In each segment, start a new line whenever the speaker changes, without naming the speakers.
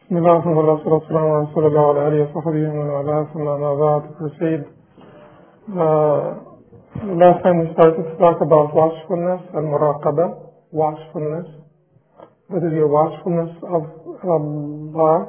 بسم الله الرحمن الرحيم والصلاة والسلام على رسول الله وعلى آله وصحبه ومن والاه. ثم أما بعد, to proceed. Last time we started to talk about watchfulness and muraqabah. Watchfulness. What is your watchfulness of Allah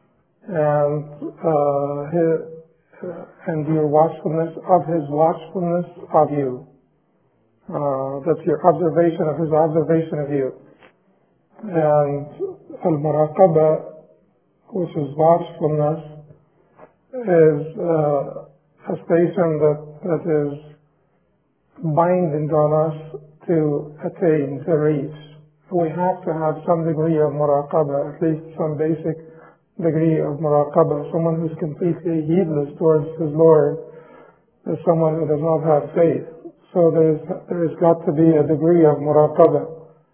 and your watchfulness of His watchfulness of you. That's your observation of His observation of you. And al-muraqabah, which is watchfulness, is a station that is binding on us to attain, to reach. We have to have some degree of muraqabah, at least some basic degree of muraqabah. Someone who's completely heedless towards his Lord is someone who does not have faith. So there's got to be a degree of muraqabah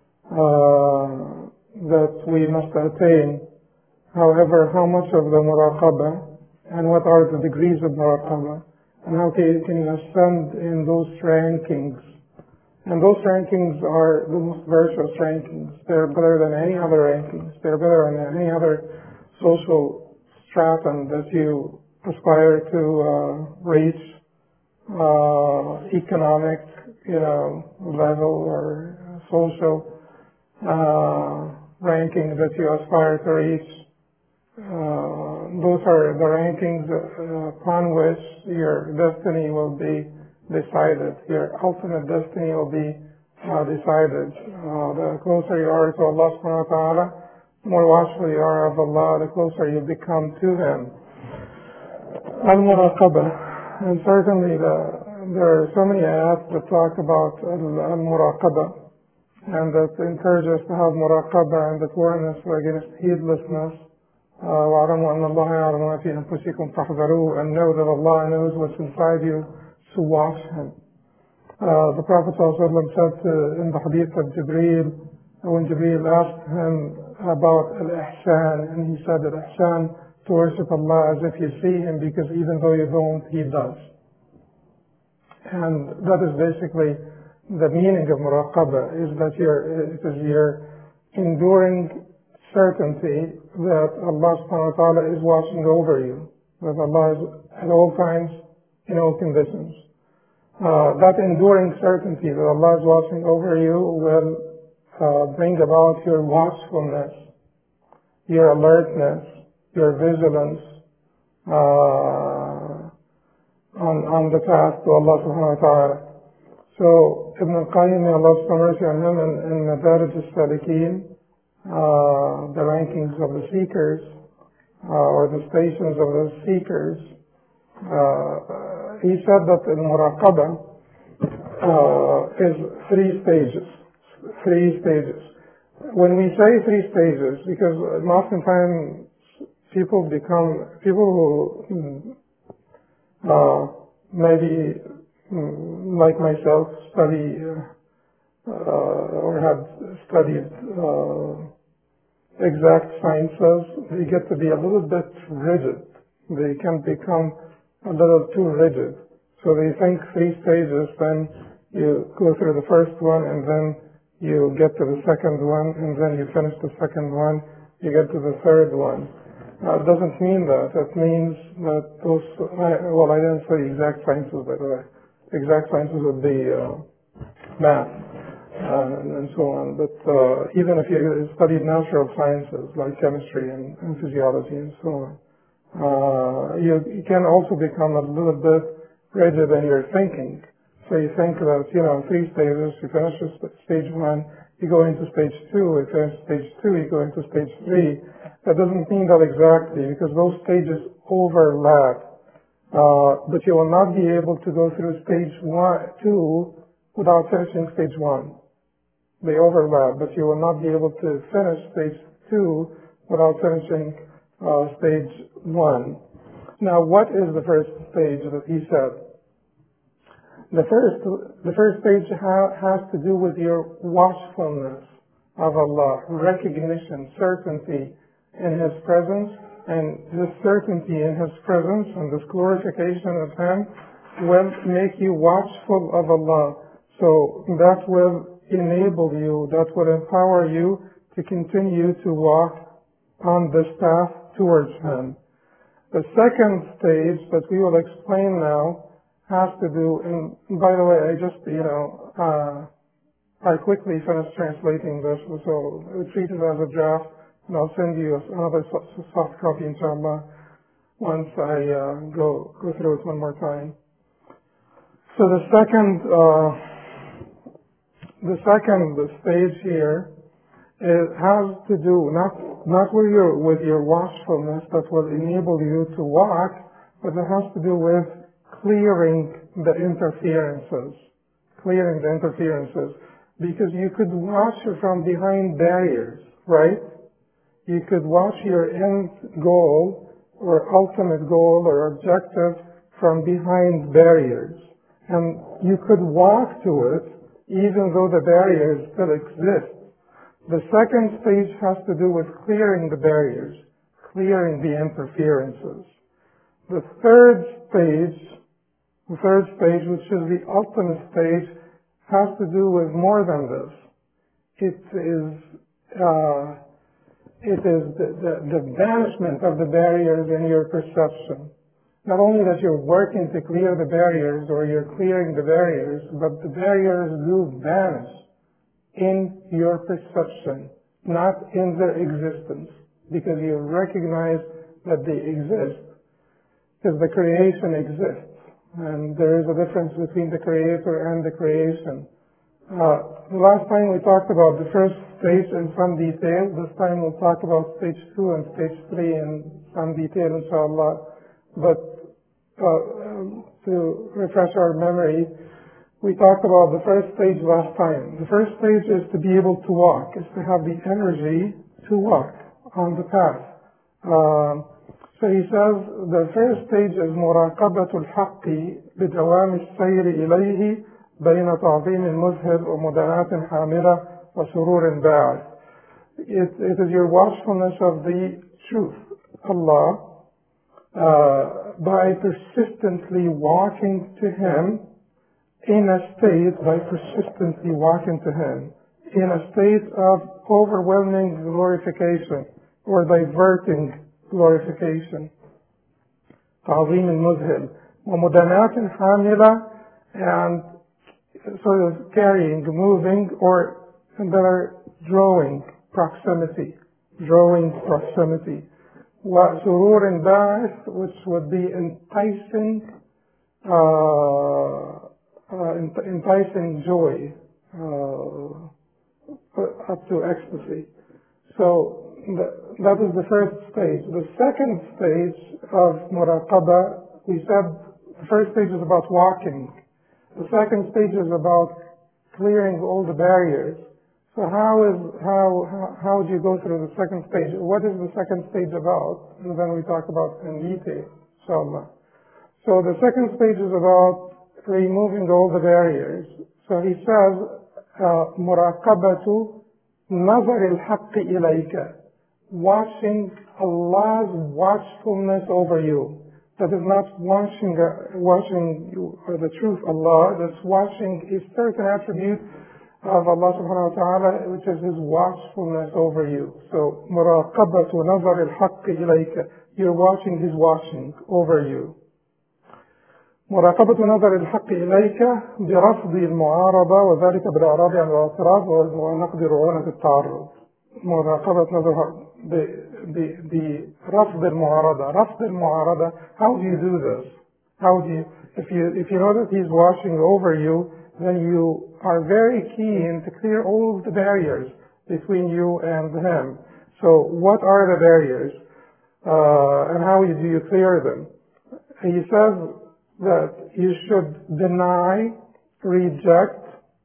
that we must attain. However, how much of the muraqabah and what are the degrees of muraqabah and how can you ascend in those rankings? And those rankings are the most virtuous rankings. They're better than any other rankings. They're better than any other social stratum that you aspire to reach, economic, level or social ranking that you aspire to reach. Those are the rankings upon which your destiny will be decided. Your ultimate destiny will be decided. The closer you are to Allah subhanahu wa ta'ala, the more watchful you are of Allah, the closer you become to Him. Al-Muraqabah. And certainly there are so many ayat that talk about Al-Muraqabah and that encourage us to have Muraqabah and that warn us against heedlessness. وَاعْلَمُوا أَنَّ اللَّهَ يَعْلَمُ مَا فِي أَنفُسِكُمْ فَاحْذَرُوهُ, and know that Allah knows what's inside you, so watch Him. The Prophet ﷺ said in the hadith of Jibreel, when Jibreel asked him about al-ihsan, and he said al-ihsan, to worship Allah as if you see Him, because even though you don't, He does. And that is basically the meaning of muraqabah, is that you're enduring certainty that Allah subhanahu wa ta'ala is watching over you, that Allah is at all times, in all conditions. That enduring certainty that Allah is watching over you will bring about your watchfulness, your alertness, your vigilance on the path to Allah subhanahu wa ta'ala. So Ibn al-Qayyim, may Allah have mercy on him, in Madarij al-Salikin, the rankings of the seekers, or the stations of the seekers, he said that al-muraqabah is three stages. When we say three stages, because oftentimes people who maybe like myself study or have studied exact sciences, they get to be a little bit rigid. They can become a little too rigid. So they think three stages, then you go through the first one, and then you get to the second one, and then you finish the second one, you get to the third one. It doesn't mean that. It means that I didn't study exact sciences, by the way. Exact sciences would be math and so on. But even if you studied natural sciences like chemistry and physiology and so on, you can also become a little bit rigid in your thinking. So you think that, three stages, you finish stage one, you go into stage two, you finish stage two, you go into stage three. That doesn't mean that exactly, because those stages overlap. But you will not be able to go through stage two without finishing stage one. They overlap, but you will not be able to finish stage two without finishing stage one. Now, what is the first stage that he said? The first stage has to do with your watchfulness of Allah, recognition, certainty in His presence, and this certainty in His presence and this glorification of Him will make you watchful of Allah. So that will enable you, that will empower you to continue to walk on this path towards Him. The second stage that we will explain now has to do, and by the way, I quickly finished translating this, so treat it as a draft, and I'll send you another soft copy, inshallah, once I go through it one more time. So the second stage here, it has to do not with your watchfulness that will enable you to walk, but it has to do with clearing the interferences. Because you could watch from behind barriers, right? You could watch your end goal or ultimate goal or objective from behind barriers. And you could walk to it even though the barriers still exist. The second stage has to do with clearing the barriers, clearing the interferences. The third stage, which is the ultimate stage, has to do with more than this. It is the banishment of the barriers in your perception. Not only that you're working to clear the barriers or you're clearing the barriers, but the barriers do vanish in your perception, not in their existence, because you recognize that they exist, because the creation exists. And there is a difference between the Creator and the creation. The last time we talked about the first stage in some detail. This time we'll talk about stage 2 and stage 3 in some detail, inshallah. But to refresh our memory, we talked about the first stage last time. The first stage is to be able to walk, is to have the energy to walk on the path. So he says the first stage is مراقبة الحق بدوام السير إليه بين تعظيم مذهب ومداناة حاملة وسرور باعث. It is your watchfulness of the truth, Allah, by persistently walking to Him in a state of overwhelming glorification or diverting glorification. تعظيم المذهل ومداناة حاملة, and sort of carrying, moving, or better, drawing proximity. وسرور باعث, which would be enticing joy up to ecstasy. So that is the first stage. The second stage of muraqabah, we said the first stage is about walking. The second stage is about clearing all the barriers. So how do you go through the second stage? What is the second stage about? And then we talk about in detail, inshallah. So the second stage is about removing all the barriers. So he says, muraqabatu nazar al-haqq ilayka, watching Allah's watchfulness over you. That is not watching the truth Allah, that's watching a certain attribute of Allah subhanahu wa ta'ala, which is His watchfulness over you. So, مراقبة نظر الحق إليك, you're watching His watching over you. مراقبة نظر الحق إليك برفض المعارضة وذلك بالإعراض عن الاعتراض ونقض رعونة التعرض. مراقبة نظر برفض المعارضة. How do you do this? If you know that He's watching over you, then you are very keen to clear all the barriers between you and Him. So what are the barriers? And how do you clear them? He says that you should deny, reject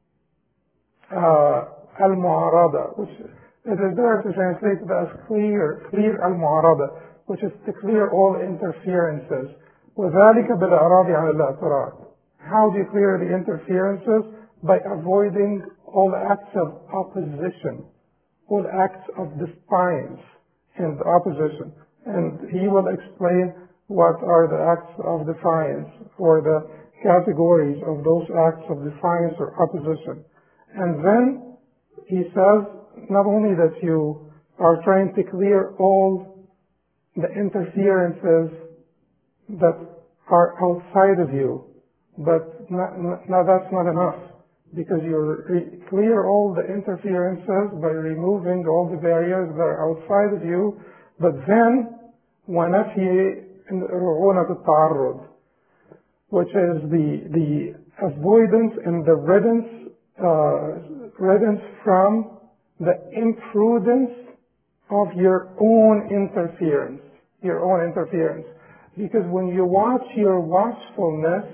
al-mu'arada, which it is better to translate it as clear al-mu'arada, which is to clear all interferences. وَذَلِكَ بِالْإِعْرَاضِ عَنِ الْإِعْتِرَاضِ. How do you clear the interferences? By avoiding all acts of opposition, all acts of defiance and opposition. And he will explain what are the acts of defiance, or the categories of those acts of defiance or opposition. And then he says not only that you are trying to clear all the interferences that are outside of you. But now that's not enough, because you clear all the interferences by removing all the barriers that are outside of you. But then ونفي رعونة التعرض, which is the avoidance and the riddance from the imprudence of your own interference. Because when you watch your watchfulness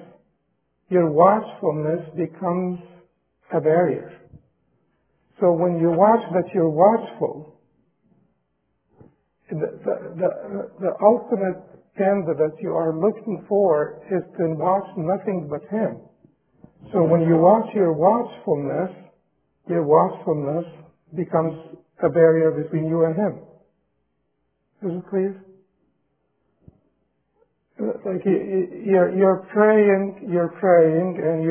becomes a barrier. So when you watch that you're watchful, the ultimate end that you are looking for is to watch nothing but Him. So when you watch your watchfulness becomes a barrier between you and Him. Is it clear? Like you're praying, and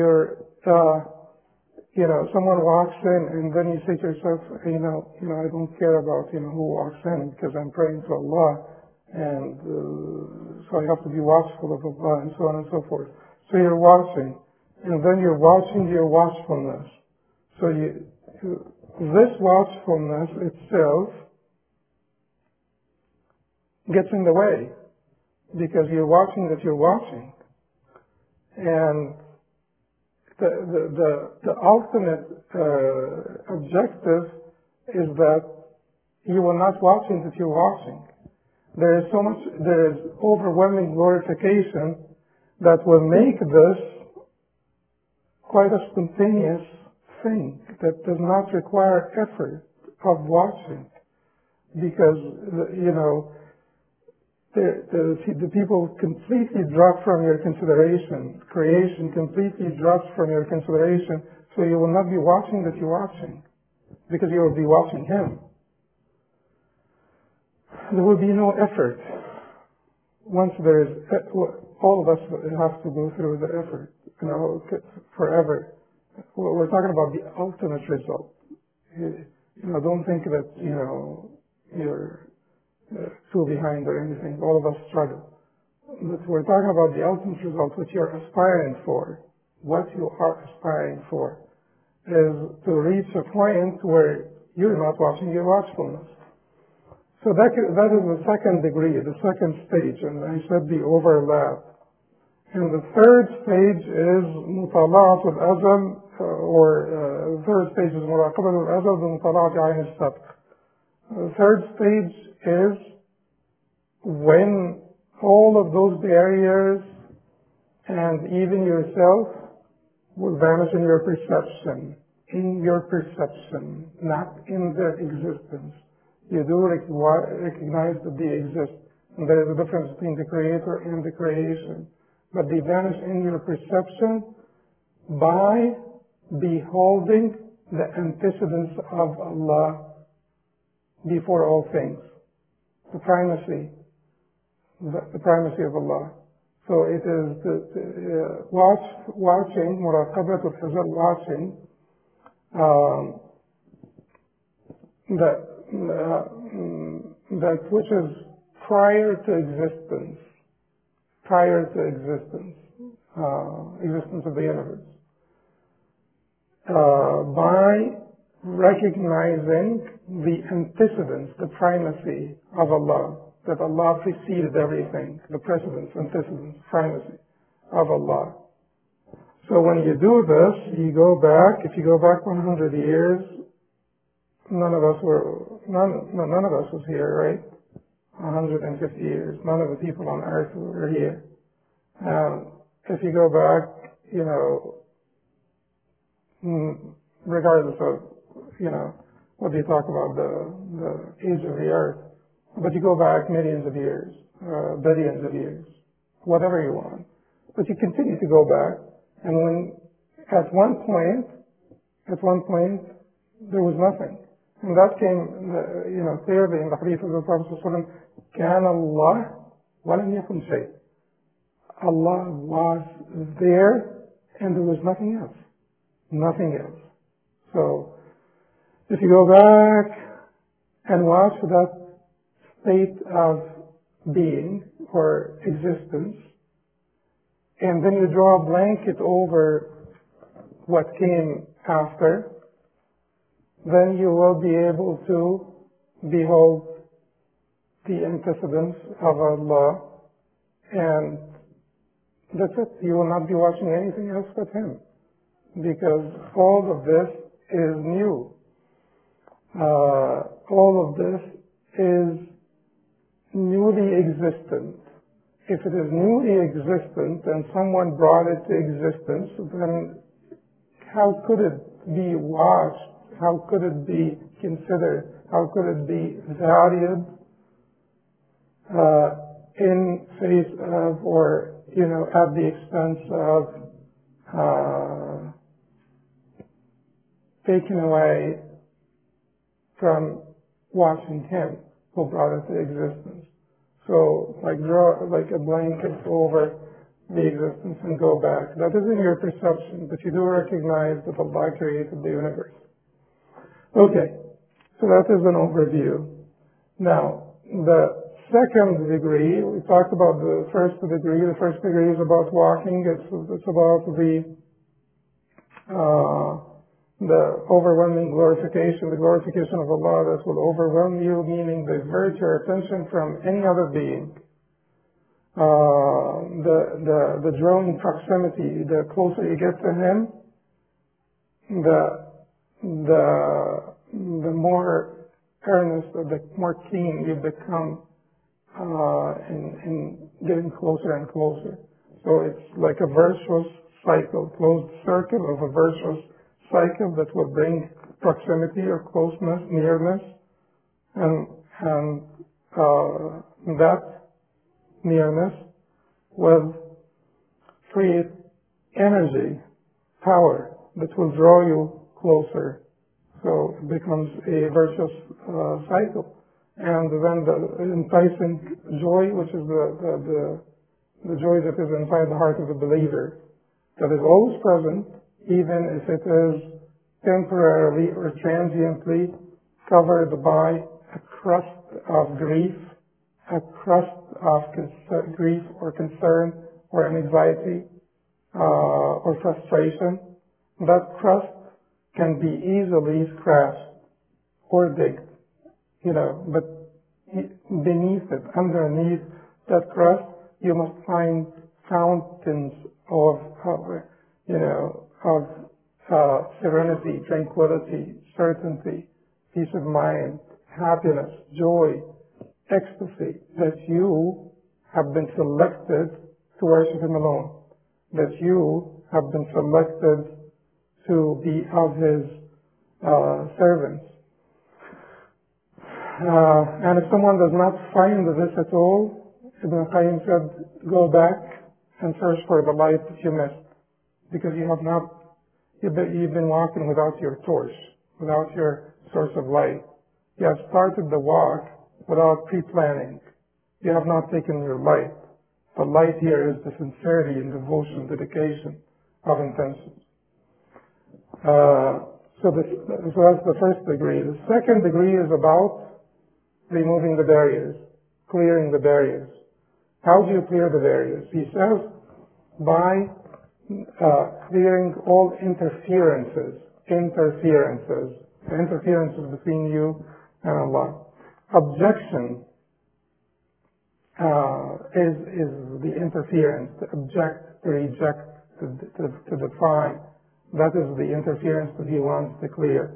someone walks in, and then you say to yourself, I don't care about who walks in, because I'm praying to Allah, and so I have to be watchful of Allah, and so on and so forth. So you're watching, and then you're watching your watchfulness. So this watchfulness itself gets in the way, because you're watching that you're watching. And the ultimate objective is that you are not watching that you're watching. There is overwhelming glorification that will make this quite a spontaneous thing that does not require effort of watching, because the people completely drop from your consideration. Creation completely drops from your consideration, so you will not be watching that you're watching, because you will be watching Him. There will be no effort. Once there is, all of us have to go through the effort, forever. We're talking about the ultimate result. Don't think that, you're too behind or anything. All of us struggle. But we're talking about the ultimate result, what you're aspiring for. What you are aspiring for is to reach a point where you're not watching your watchfulness. So that is the second degree, the second stage, and I said the overlap. And the third stage is مطالعة الأزل, or the third stage is مراقبة الأزل بمطالعة عين السبق. The third stage is when all of those barriers and even yourself will vanish in your perception. In your perception, not in their existence. You do recognize that they exist, and there is a difference between the Creator and the creation. But they vanish in your perception by beholding the antecedents of Allah before all things. The primacy of Allah. So it is the watching, muraqabat al-hazal, watching, that which is prior to existence of the universe, by recognizing the antecedents, the primacy of Allah, that Allah preceded everything, the precedence, antecedents, primacy of Allah. So when you do this, if you go back 100 years, none of us was here, right? 150 years. None of the people on earth were here. If you go back, regardless of, what they talk about the age of the earth, but you go back millions of years, billions of years, whatever you want. But you continue to go back, and when at one point there was nothing. And that came, clearly in the hadith of the Prophet ﷺ, كان الله ولم يكن شيء. Allah was there, and there was nothing else. Nothing else. So, if you go back and watch that state of being or existence, and then you draw a blanket over what came after, then you will be able to behold the antecedents of Allah, and that's it. You will not be watching anything else but Him, because all of this is new. All of this is newly existent. If it is newly existent and someone brought it to existence, then how could it be watched? How could it be considered? How could it be valued in face of, or at the expense of taken away from watching Him who brought it to existence? So, draw like a blanket over the existence and go back. That is in your perception, but you do recognize that Allah created the universe. Okay, so that is an overview. Now, the second degree, we talked about the first degree. The first degree is about walking. It's about the overwhelming glorification, the glorification of Allah that will overwhelm you, meaning divert your attention from any other being. The drawing proximity, the closer you get to Him, the more earnest or the more keen you become in getting closer and closer. So it's like a virtuous cycle, closed circle of a virtuous cycle that will bring proximity or closeness, nearness, and that nearness will create energy, power that will draw you closer. So it becomes a virtuous cycle. And then the enticing joy, which is the joy that is inside the heart of the believer, that is always present, even if it is temporarily or transiently covered by a crust of grief, a crust of grief or concern or anxiety or frustration. That crust can be easily scratched or digged, but beneath it, underneath that crust, you must find fountains of serenity, tranquility, certainty, peace of mind, happiness, joy, ecstasy, that you have been selected to worship Him alone, that you have been selected to be of His servants. And if someone does not find this at all, Ibn Qayyim said, go back and search for the light that you missed, because you've been walking without your torch, without your source of light. You have started the walk without pre-planning. You have not taken your light. The light here is the sincerity and devotion, dedication of intention. So that's the first degree. The second degree is about removing the barriers, clearing the barriers. How do you clear the barriers? He says, by clearing all interferences between you and Allah. Objection is the interference, to object, to reject, to define. That is the interference that he wants to clear.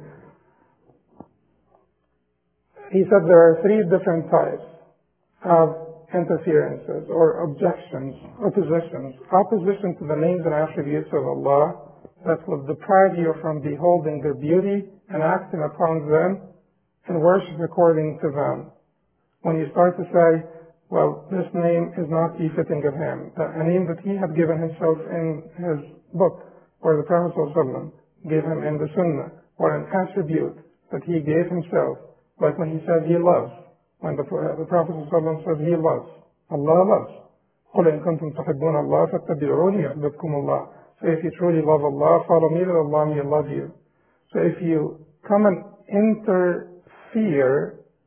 He said there are three different types of interferences or objections, oppositions. Opposition to the names and attributes of Allah that will deprive you from beholding their beauty and acting upon them and worship according to them. When you start to say, well, this name is not befitting of Him, a name that He had given Himself in His book, or the Prophet ﷺ gave Him in the Sunnah, or an attribute that He gave Himself, like when He said He loves. When the Prophet ﷺ says He loves, Allah loves. قُلْ إِن كُنْتُمْ تُحِبُّونَ اللَّهَ فَاتَّبِعُونِي يُحْبِبْكُمُ اللَّهُ. So if you truly love Allah, follow me, that Allah may love you. So if you come and interfere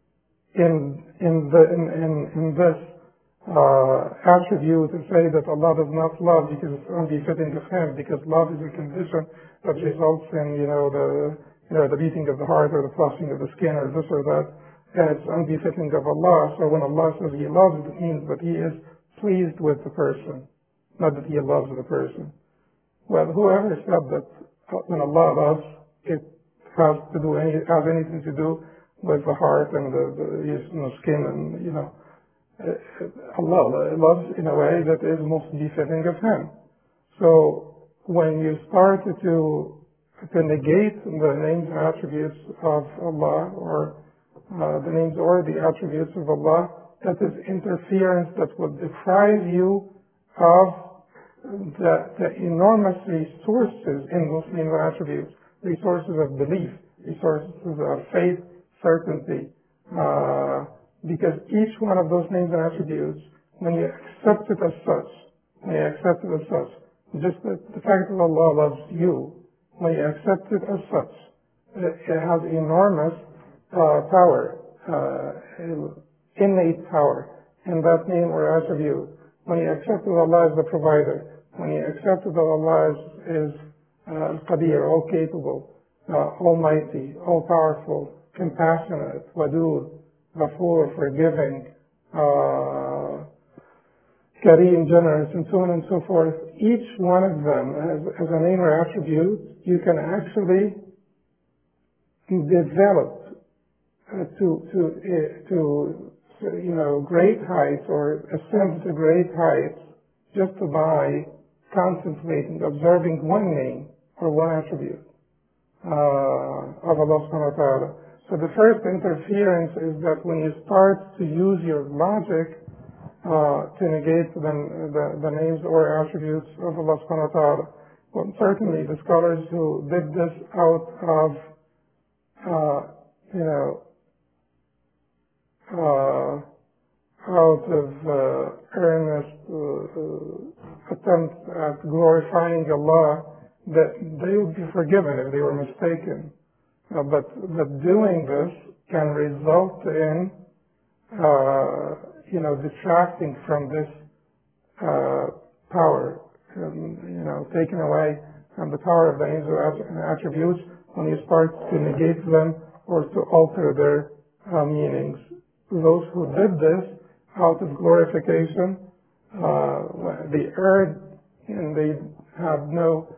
in this attribute to say that Allah does not love because it's unbefitting of Him, because love is a condition that results in the beating of the heart or the flushing of the skin or this or that, and it's unbefitting of Allah. So when Allah says He loves, it means that He is pleased with the person, not that He loves the person. Well, whoever said that when Allah loves, it has anything to do with the heart and the skin and Allah loves in a way that is most befitting of Him. So when you start to negate the names and attributes of Allah, or the names or the attributes of Allah, that is interference that will deprive you of the enormous resources in those names and attributes, resources of belief, resources of faith, certainty, because each one of those names and attributes, when you accept it as such, just the fact that Allah loves you, when you accept it as such, it has enormous power, innate power in that name or attribute. When you accept that Allah is the provider, when you accept that Allah is Qadir, all capable, almighty, all powerful, compassionate, Wadud, Ghafoor, forgiving, Kareem, generous, and so on and so forth, each one of them as a name or attribute, you can actually develop to great heights or ascend to great heights just by contemplating, observing one name or one attribute of Allah subhanahu wa ta'ala. So the first interference is that when you start to use your logic to negate the names or attributes of Allah subhanahu wa ta'ala, well, certainly the scholars who did this out of earnest attempt at glorifying Allah, that they would be forgiven if they were mistaken. But doing this can result in detracting from this power, taking away from the power of the names and attributes when you start to negate them or to alter their meanings. Those who did this out of glorification, they erred and they have no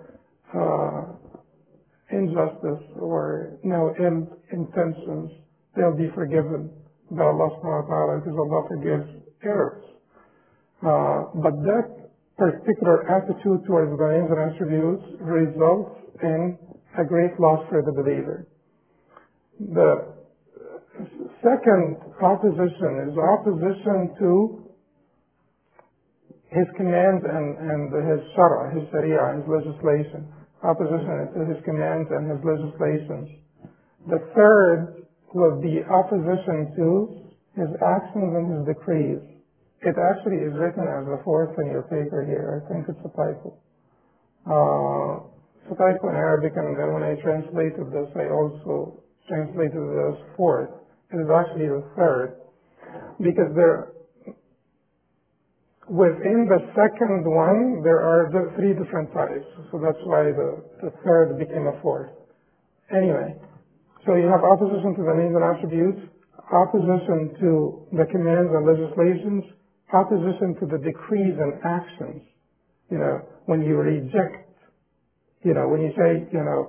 injustice or no ill intentions. They'll be forgiven by Allah subhanahu wa ta'ala because Allah forgives errors. But that particular attitude towards the names and attributes results in a great loss for the believer. The second opposition is opposition to His commands and His shara, His sharia, His legislation. Opposition to His commands and His legislations. The third would be opposition to His actions and His decrees. It actually is written as the fourth in your paper here. I think it's a typo. It's a typo in Arabic, and then when I translated this, I also translated it as fourth. It is actually the third, because within the second one, there are three different types. So that's why the third became a fourth. Anyway, so you have opposition to the names and attributes, opposition to the commands and legislations, opposition to the decrees and actions. When you reject, when you say,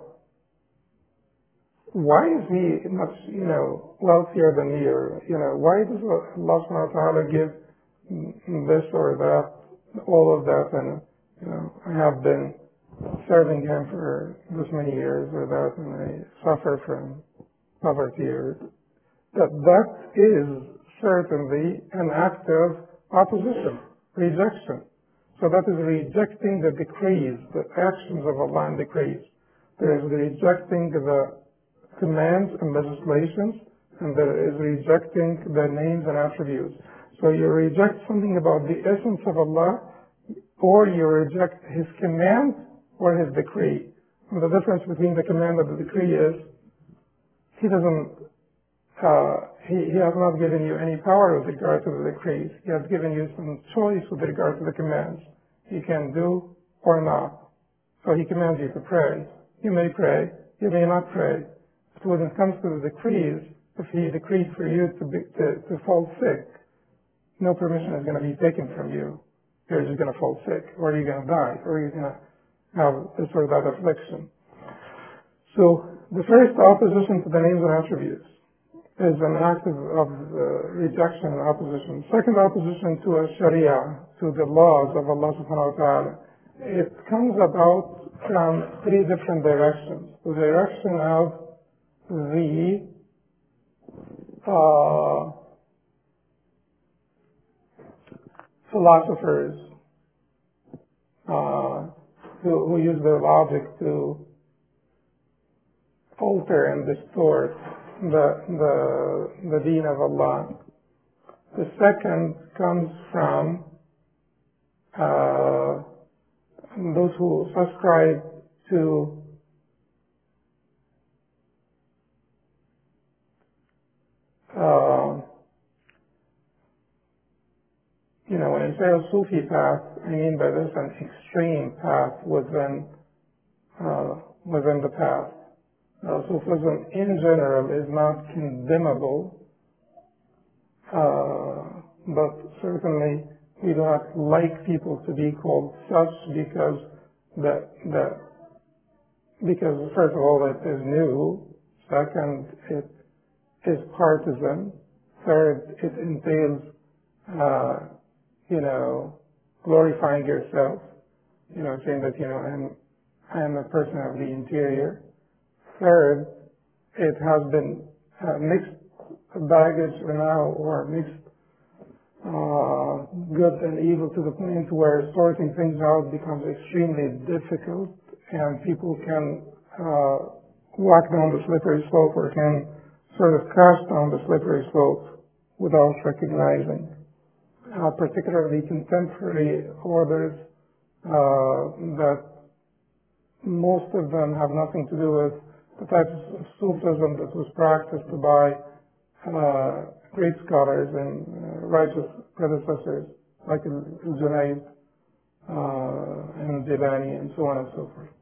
why is he much, wealthier than me? Or, why does Allah subhanahu wa ta'ala give this or that, all of that, and I have been serving Him for this many years or that, and I suffer from poverty. That is certainly an act of opposition, rejection. So that is rejecting the decrees, the actions of Allah and decrees. There is rejecting the commands and legislations, and there is rejecting the names and attributes. So you reject something about the essence of Allah, or you reject His command or His decree. And the difference between the command and the decree is He doesn't He has not given you any power with regard to the decrees. He has given you some choice with regard to the commands. You can do or not. So he commands you to pray. You may pray. You may not pray. But when it comes to the decrees, if he decreed for you to fall sick, no permission is going to be taken from you. You're just going to fall sick, or you're going to die, or you're going to have this or that affliction. So the first opposition to the names and attributes is an act of rejection and opposition. Second opposition to a sharia, to the laws of Allah subhanahu wa ta'ala. It comes about from three different directions. The direction of the philosophers who use their logic to alter and distort the deen of Allah. The second comes from those who subscribe to when I say a Sufi path, I mean by this an extreme path within the path. Sufism in general is not condemnable, but certainly we do not like people to be called such because first of all it is new, second it is partisan, third it entails glorifying yourself, saying that I am a person of the interior. Third, it has been mixed baggage now, or mixed good and evil to the point where sorting things out becomes extremely difficult, and people can walk down the slippery slope, or can sort of crash down the slippery slope without recognizing. Particularly contemporary orders that most of them have nothing to do with the type of Sufism that was practiced by great scholars and righteous predecessors like Junayd and Jilani and so on and so forth.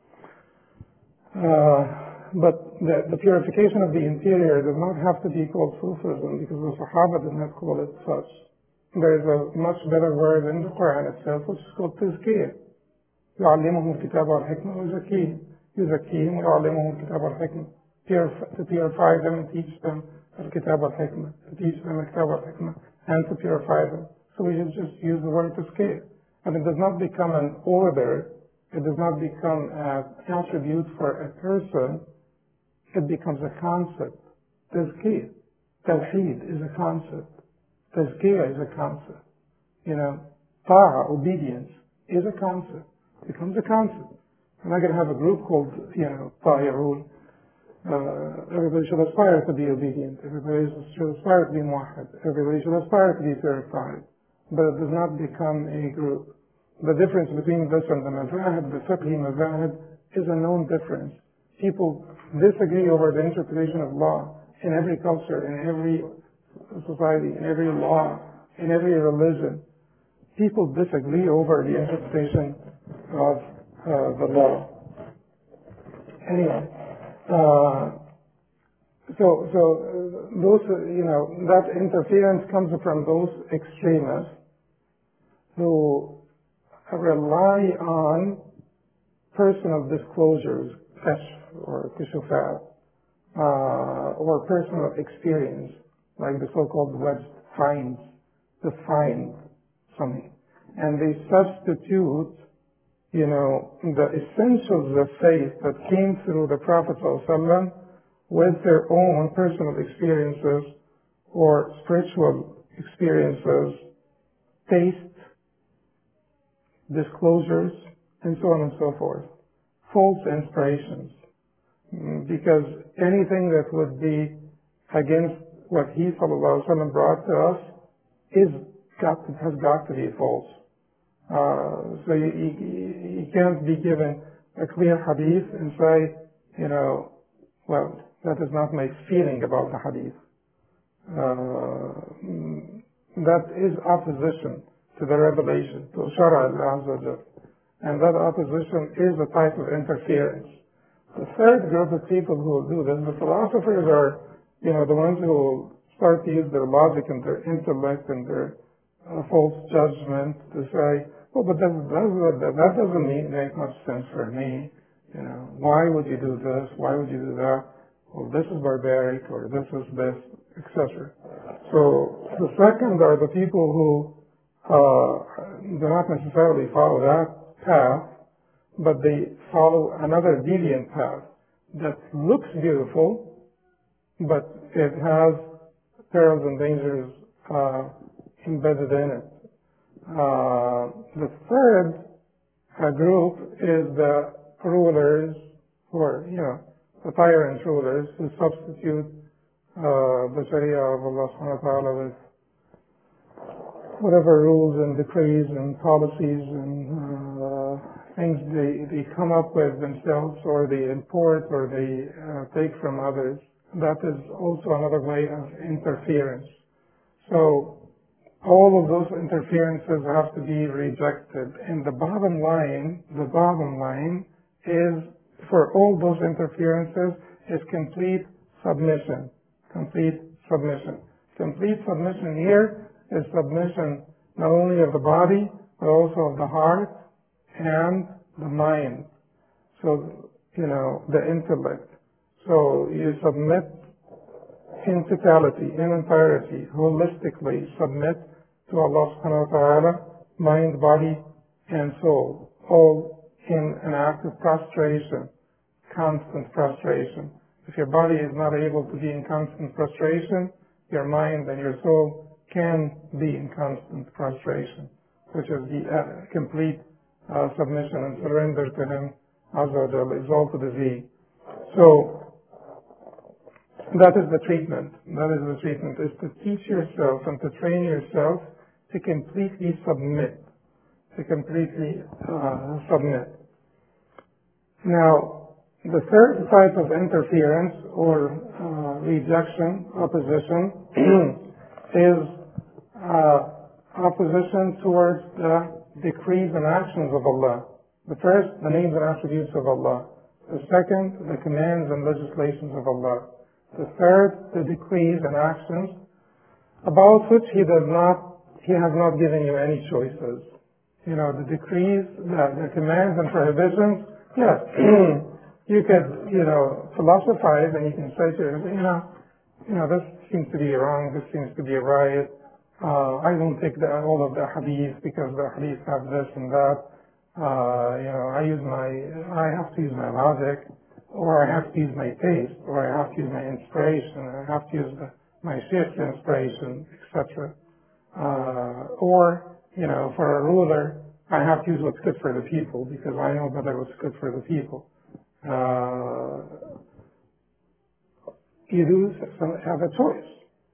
But the purification of the interior does not have to be called Sufism, because the Sahaba did not call it such. There is a much better word in the Quran itself, which is called Tazkiyah. يعلمهم الكتاب والحكمة يزكيهم ويعلمهم الكتاب والحكمة. To purify them and teach them الكتاب والحكمة, to teach them الكتاب والحكمة, and to purify them. So we should just use the word Tazkiyah. And it does not become an order, it does not become an attribute for a person, it becomes a concept. Tazkiyah. Tawheed is a concept. Tazkiyah is a concept. Ta'a, obedience, is a concept. Becomes a concept. I'm not going to have a group called, Ta'irun. Everybody should aspire to be obedient. Everybody should aspire to be muwahhid. Everybody should aspire to be purified. But it does not become a group. The difference between this and the mazahib, the fiqhi mazahib, is a known difference. People disagree over the interpretation of law in every culture, in every society, in every law, in every religion. People disagree over the interpretation of the law. Anyway, so those, that interference comes from those extremists who rely on personal disclosures, kashf or kushufat, or personal experience, like the so-called wedged finds, to find something. And they substitute, the essentials of faith that came through the Prophet ﷺ with their own personal experiences or spiritual experiences, taste, disclosures, and so on and so forth. False inspirations. Because anything that would be against what he ﷺ brought to us has got to be false. So you can't be given a clear hadith and say, well, that is not my feeling about the hadith. that is opposition to the revelation, to Shara al-Azza. And that opposition is a type of interference. The third group of people who will do this, the philosophers are, the ones who will start to use their logic and their intellect and their false judgment to say, well, but that doesn't make much sense for me. Why would you do this? Why would you do that? Well, this is barbaric, or this is this, etc. So the second are the people who do not necessarily follow that path, but they follow another deviant path that looks beautiful, but it has perils and dangers embedded in it. The third group is the rulers, who are, the tyrant rulers who substitute the Sharia of Allah subhanahu wa ta'ala with whatever rules and decrees and policies and things they come up with themselves, or they import, or they take from others. That is also another way of interference. So all of those interferences have to be rejected. And the bottom line is, for all those interferences, is complete submission. Complete submission. Complete submission here is submission not only of the body, but also of the heart and the mind. So, the intellect. So you submit in totality, in entirety, holistically submit to Allah subhanahu wa ta'ala, mind, body, and soul, all in an act of prostration, constant prostration. If your body is not able to be in constant prostration, your mind and your soul can be in constant prostration, which is the complete submission and surrender to Him, Azza wa Jalla, exalted is He. So, that is the treatment. That is the treatment, is to teach yourself and to train yourself to completely submit. To completely submit. Now, the third type of interference or rejection, opposition, is opposition towards the decrees and actions of Allah. The first, the names and attributes of Allah. The second, the commands and legislations of Allah. The third, the decrees and actions about which He has not given you any choices. The decrees, the commands and prohibitions, yes, you could, philosophize, and you can say to yourself, this seems to be wrong, this seems to be right. I don't take all of the hadith because the hadith have this and that. I have to use my logic, or I have to use my taste, or I have to use my inspiration, or I have to use my sheikh's inspiration, etc. Or, for a ruler, I have to use what's good for the people because I know better what's good for the people. You do have a choice.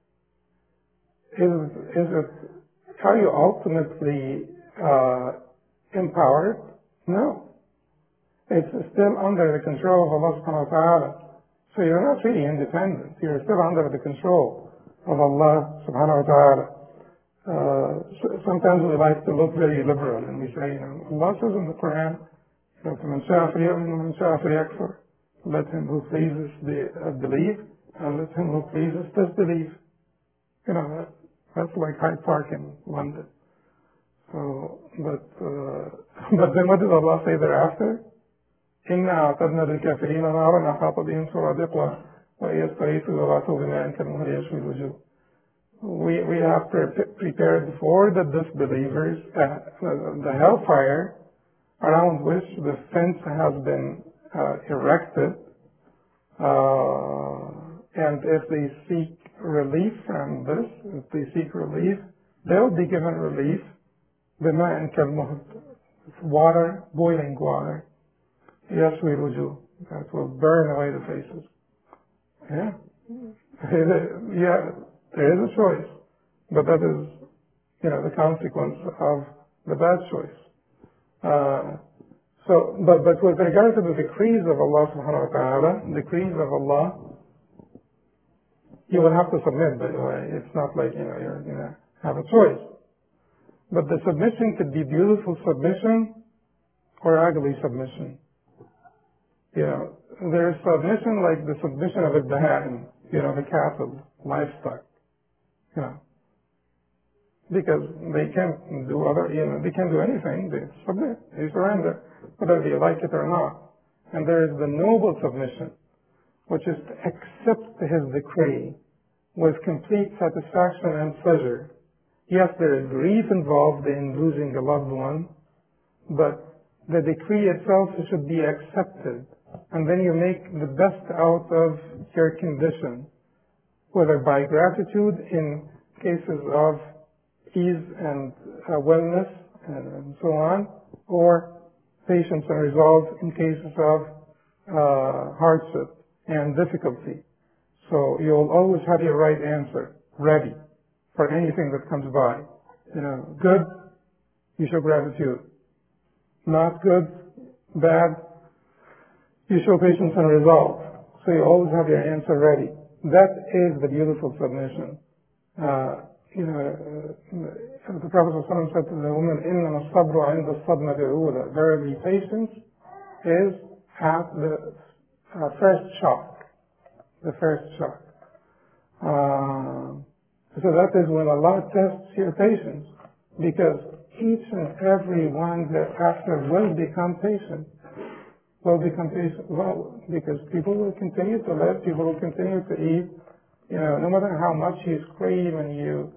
Are you ultimately empowered? No. It's still under the control of Allah subhanahu wa ta'ala. So you're not really independent. You're still under the control of Allah subhanahu wa ta'ala. Sometimes we like to look very liberal and we say, Allah says in the Quran, فَمَنْ شَاءَ فَلْيُؤْمِنْ وَمَنْ شَاءَ فَلْيَكْفُرْ. Let him who pleases believe, and let him who pleases disbelieve. That's like Hyde Park in London. So, but then what does Allah say thereafter? إِنَّا أَعْتَدْنَا لِلْكَافِرِينَ نَارًا أَحَاطَ بِهِمْ سُرَادِقُهَا وَإِنْ يَسْتَغِيثُوا يُغَاثُوا بِمَاءٍ كَالْمُهْلِ يَشْوِي الْوُجُوهَ. We have prepared for the disbelievers the hellfire around which the fence has been erected, and if they seek relief from this, if they seek relief, they'll be given relief. بِمَاءٍ كَالْمُهْلِ, water, boiling water. يَشْوِي الْوُجُوهَ, that will burn away the faces. Yeah. There is a choice, but that is, the consequence of the bad choice. But with regard to the decrees of Allah subhanahu wa ta'ala, decrees of Allah, You will have to submit, by the way. It's not like, you're going to have a choice. But the submission could be beautiful submission or ugly submission. There's submission like the submission of a Baha'im, the cattle, livestock, because they can't do they can't do anything. They submit, they surrender, whether they like it or not. And there is the noble submission, which is to accept his decree with complete satisfaction and pleasure. Yes, there is grief involved in losing a loved one, but the decree itself should be accepted. And then you make the best out of your condition, whether by gratitude in cases of ease and wellness and so on, or patience and resolve in cases of hardship and difficulty. So you'll always have your right answer ready for anything that comes by. Good, you show gratitude. Not good, bad, you show patience and resolve. So you always have your answer ready. That is the beautiful submission. The Prophet ﷺ said to the woman, إِنَّمَا الصَّبْرُ عِنْدَ الصَّدْمَةِ الْأُولَى. Verily, patience is at the first shock. The first shock. So that is when Allah tests your patience, because each and every one thereafter will become patient. Well, because people will continue to live, people will continue to eat. No matter how much you scream and you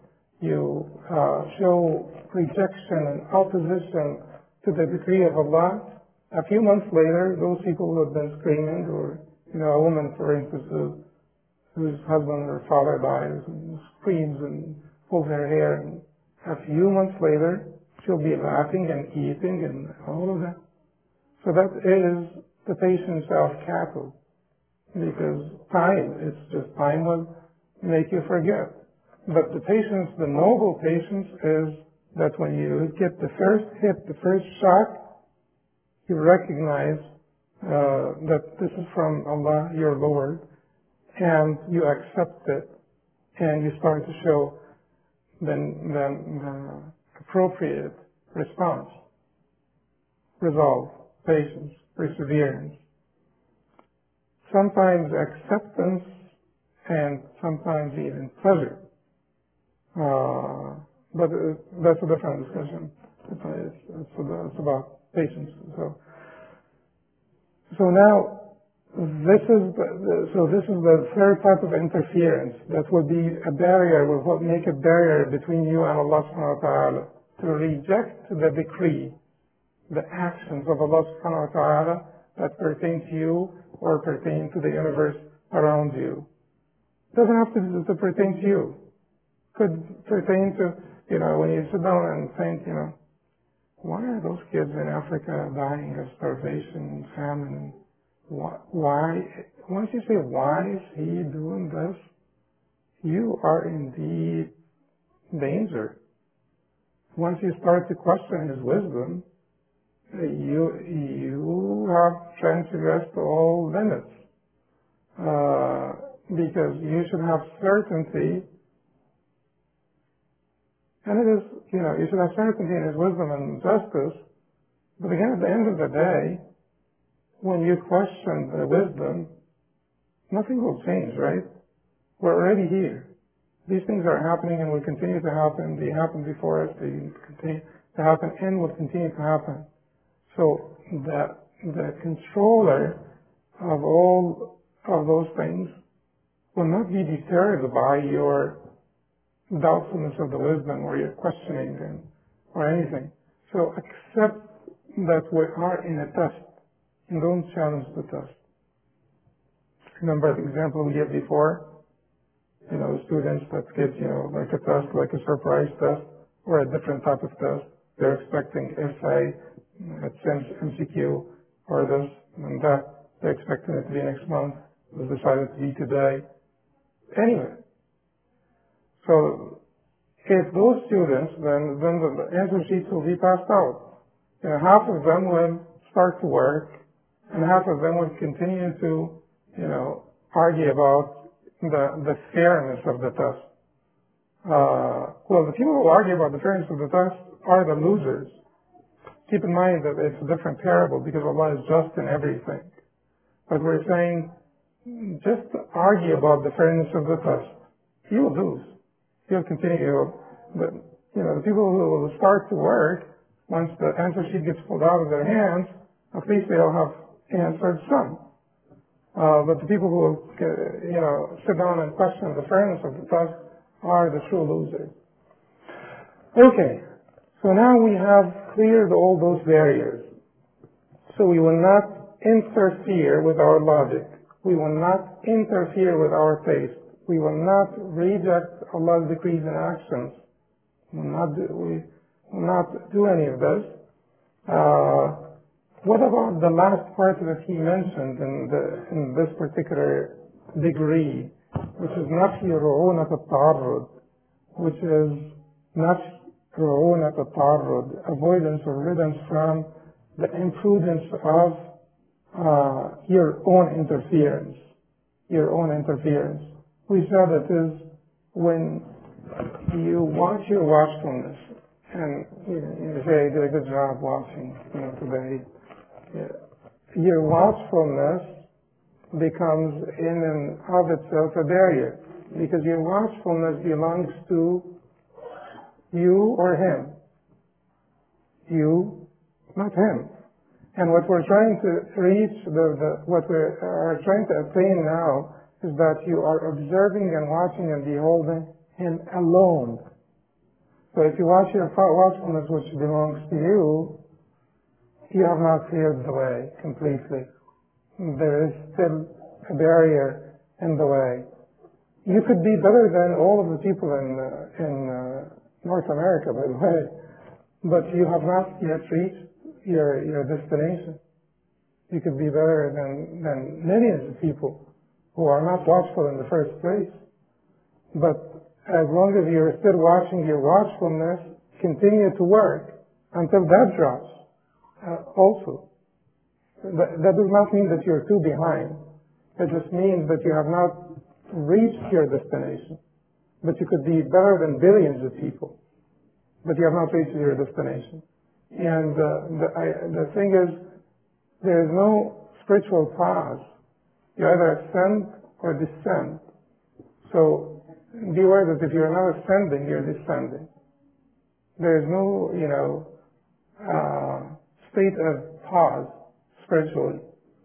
show rejection and opposition to the decree of Allah, a few months later, those people who have been screaming, or a woman, for instance, whose husband or father dies and screams and pulls her hair, and a few months later, she'll be laughing and eating and all of that. So that is the patience of cattle, because time will make you forget. But the patience, the noble patience, is that when you get the first hit, the first shock, you recognize that this is from Allah, your Lord, and you accept it, and you start to show the appropriate response, resolve, patience, perseverance, sometimes acceptance, and sometimes even pleasure. But that's a different discussion. It's about patience. So now, this is the third type of interference that will be a barrier, will make a barrier between you and Allah subhanahu wa ta'ala, to reject the decree, the actions of Allah subhanahu wa ta'ala that pertain to you or pertain to the universe around you. It doesn't have to pertain to you. Could pertain to, when you sit down and think, why are those kids in Africa dying of starvation and famine? Why? Once you say, why is he doing this? You are in deep danger. Once you start to question his wisdom, you have transgressed all limits. Because you should have certainty, and it is, you should have certainty in his wisdom and justice. But again, at the end of the day, when you question the wisdom, nothing will change, right? We're already here. These things are happening and will continue to happen. They happened before us. They continue to happen and will continue to happen. So the controller of all of those things will not be deterred by your doubtfulness of the wisdom or your questioning or anything. So accept that we are in a test and don't challenge the test. Remember the example we gave before? Students that get, like a test, like a surprise test or a different type of test. They're expecting essay, MCQ, or this and that. They're expecting it to be next month. It was decided to be today. Anyway, so if those students, then the answer sheets will be passed out. Half of them will start to work, and half of them will continue to, argue about the fairness of the test. Well, the people who argue about the fairness of the test are the losers. Keep in mind that it's a different parable because Allah is just in everything. But we're saying, just argue about the fairness of the test. You will lose. You'll continue. But, the people who will start to work, once the answer sheet gets pulled out of their hands, at least they'll have answered some. But the people who, sit down and question the fairness of the test are the true losers. Okay, so now we have cleared all those barriers. So we will not interfere with our logic. We will not interfere with our taste. We will not reject Allah's decrees and actions. We will not do any of this. What about the last part that he mentioned in this particular degree, which is نفي رعونة التعرض, which is نفي رعونة التعرض, avoidance or riddance from the imprudence of your own interference. Your own interference. We said it is when you watch your watchfulness, and you say, I did a good job watching today. Your watchfulness becomes in and of itself a barrier, because your watchfulness belongs to you or him. You, not him. And what we're trying to reach, what we are trying to attain now, is that you are observing and watching and beholding him alone. So if you watch your watchfulness which belongs to you, you have not cleared the way completely. There is still a barrier in the way. You could be better than all of the people in North America, by the way, but you have not yet reached your destination. You could be better than millions of people who are not watchful in the first place. But as long as you're still watching your watchfulness, continue to work until that drops also. That does not mean that you're too behind. It just means that you have not reached your destination. But you could be better than billions of people. But you have not reached your destination. And the thing is, there is no spiritual pause. You either ascend or descend. So be aware that if you're not ascending, you're descending. There is no, state of pause spiritually.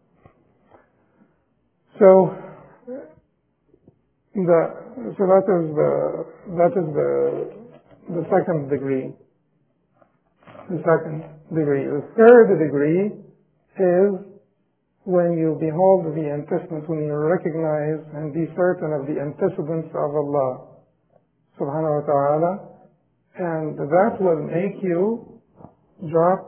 So that is the second degree. The second degree. The third degree is when you behold the antecedents, when you recognize and be certain of the antecedents of Allah subhanahu wa ta'ala, and that will make you drop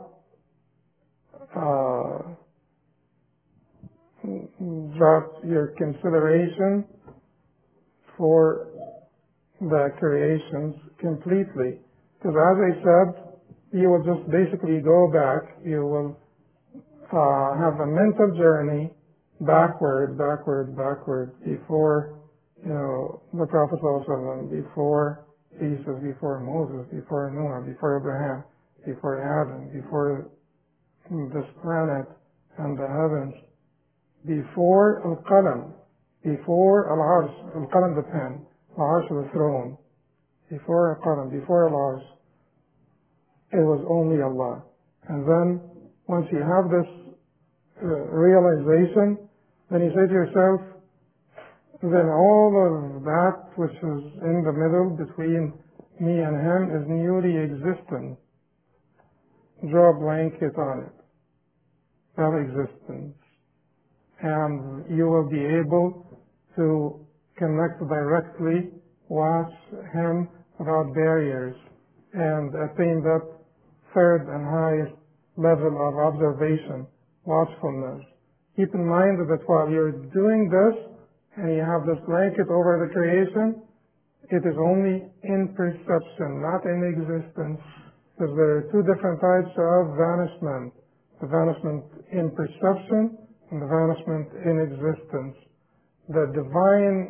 your consideration for the creations completely. Because as I said, you will just basically go back, you will have a mental journey backward before, the Prophet ﷺ, before Jesus, before Moses, before Noah, before Abraham, before Adam, before this planet and the heavens, before Al-Qalam, before Al-Arsh, Al-Qalam the pen, Al-Arsh the throne, before Al-Qalam, before Al-Arsh, it was only Allah. And then, once you have this realization, then you say to yourself, then all of that which is in the middle between me and him is newly existent. Draw a blanket on it. That existence. And you will be able to connect directly, watch him without barriers, and attain that third and highest level of observation, watchfulness. Keep in mind that while you're doing this and you have this blanket over the creation, it is only in perception, not in existence. Because there are two different types of vanishment. The vanishment in perception and the vanishment in existence. The divine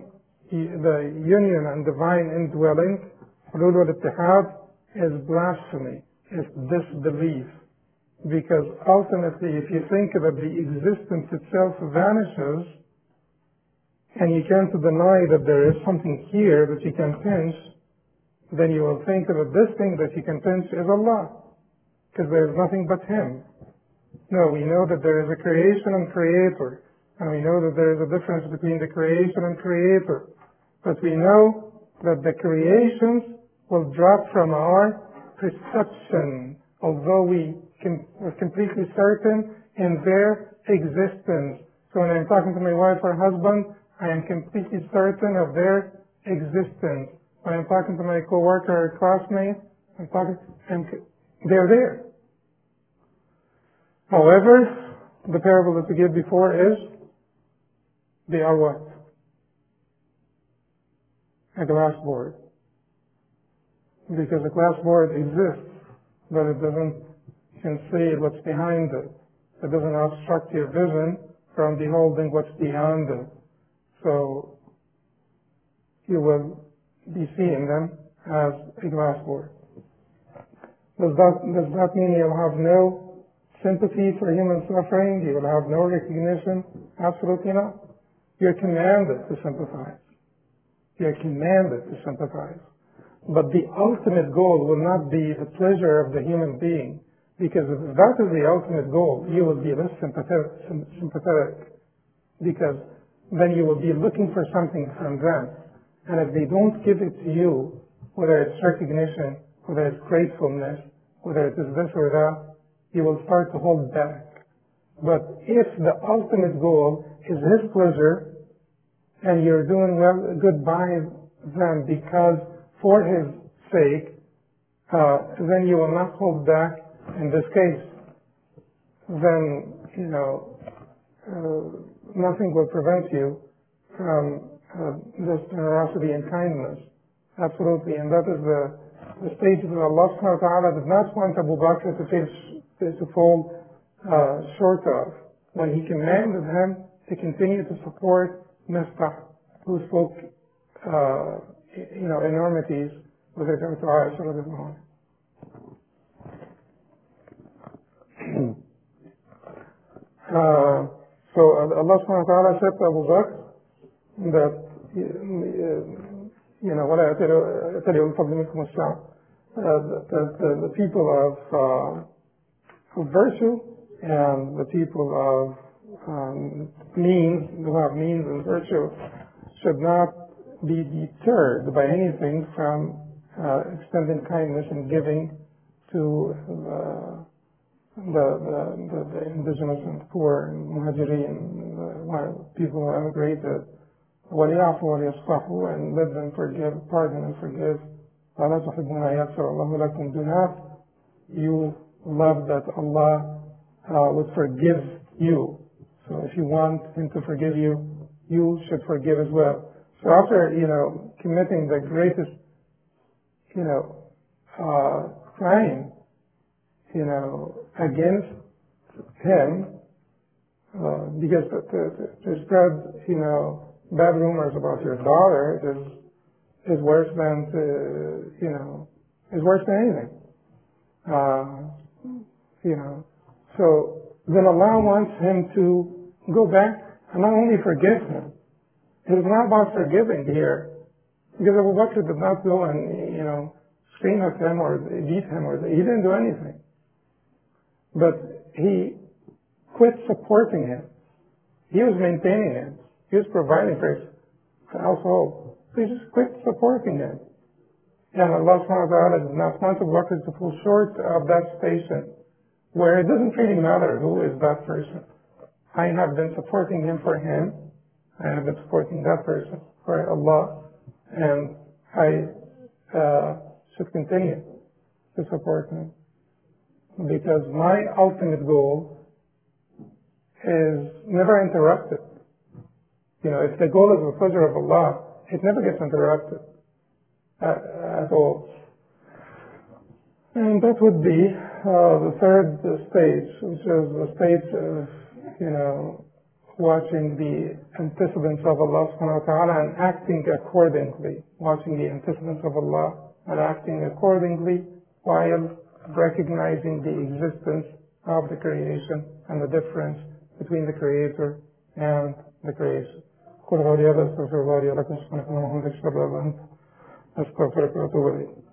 the union and divine indwelling, hulul wal-ittihad, is blasphemy, is disbelief. Because ultimately, if you think that the existence itself vanishes, and you can't deny that there is something here that you can pinch, then you will think that this thing that you can pinch is Allah, because there is nothing but Him. No, we know that there is a creation and creator, and we know that there is a difference between the creation and creator. But we know that the creations will drop from our perception, although we're completely certain in their existence. So when I'm talking to my wife or husband, I am completely certain of their existence. When I'm talking to my coworker or classmate, they're there. However, the parable that we gave before is, they are what? A glass board. Because a glass board exists, but it doesn't conceal what's behind it. It doesn't obstruct your vision from beholding what's beyond it. So you will be seeing them as a glass board. Does that mean you'll have no sympathy for human suffering? You will have no recognition? Absolutely not. You're commanded to sympathize. You're commanded to sympathize. But the ultimate goal will not be the pleasure of the human being, because if that is the ultimate goal, you will be less sympathetic, because then you will be looking for something from them. And if they don't give it to you, whether it's recognition, whether it's gratefulness, whether it is this or that, you will start to hold back. But if the ultimate goal is His pleasure, and you're doing good by them because for His sake, then you will not hold back. In this case, then, nothing will prevent you from this generosity and kindness. Absolutely. And that is the stage that Allah subhanahu wa ta'ala did not want Abu Bakr to fall short of, when He commanded him to continue to support Mistah, who spoke enormities with regard to Aisha radiallahu anha. So Allah subhanahu wa ta'ala said to Abu Bakr that ولا يأتلوا الفضل منكم السعة, the people of virtue and the people of means, who have means and virtue, should not be deterred by anything from extending kindness and giving to the indigenous and poor and muhajirin, people who emigrated. وَلْيَعْفُوا وَلْيَصْفَحُوا, and let them forgive, pardon and forgive. وَلَا تُحِبُّونَ أَن يَغْفِرَ اللَّهُ لَكُمْ. Do not you love that Allah would forgive you. So if you want Him to forgive you, you should forgive as well. So after, committing the greatest, crime, against Him, because to spread, bad rumors about your daughter is worse than anything. So then Allah wants him to go back and not only forgive him. It is not about forgiving here, because Abu Bakr did not go and scream at him or beat him, or he didn't do anything. But he quit supporting him. He was maintaining him. He was providing for his household. So he just quit supporting him. And Allah subhanahu wa ta'ala did not want Abu Bakr to fall short of that station, where it doesn't really matter who is that person. I have been supporting him for him. I have been supporting that person for Allah. And I should continue to support him. Because my ultimate goal is never interrupted. If the goal is the pleasure of Allah, it never gets interrupted at all. And that would be the third stage, which is the stage of, watching the antecedents of Allah subhanahu wa ta'ala and acting accordingly, watching the antecedents of Allah and acting accordingly while recognizing the existence of the creation and the difference between the Creator and the creation. قل قولي هذا استغفر الله لي ولكم سبحانك اللهم وبحمدك اشهد ان لا اله الا انت استغفرك واتوب اليك.